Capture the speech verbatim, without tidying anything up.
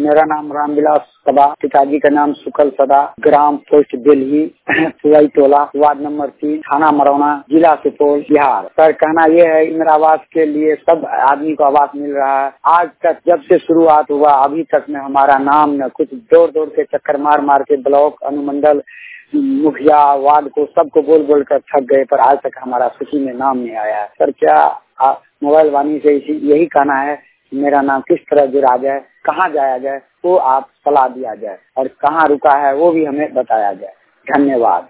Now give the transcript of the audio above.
मेरा नाम रामविलास सदा, पिताजी का नाम सुकल सदा, ग्राम पोस्ट दिल्ली, सुई टोला, वार्ड नंबर तीन, थाना मरौना, जिला सुपौल, बिहार। सर कहना ये है, इंदिरा आवास के लिए सब आदमी को आवास मिल रहा है। आज तक जब से शुरुआत हुआ अभी तक में हमारा नाम न कुछ दौड़ दौड़ के चक्कर मार मार के ब्लॉक, अनुमंडल, मुखिया, वार्ड को सबको बोल बोल कर थक गए, पर आज तक हमारा सूची में नाम नहीं आया है। सर क्या मोबाइल वाणी से इसी यही कहना है, मेरा नाम किस तरह जुड़ा जाए, कहाँ जाया जाए, वो आप सलाह दिया जाए, और कहाँ रुका है वो भी हमें बताया जाए। धन्यवाद।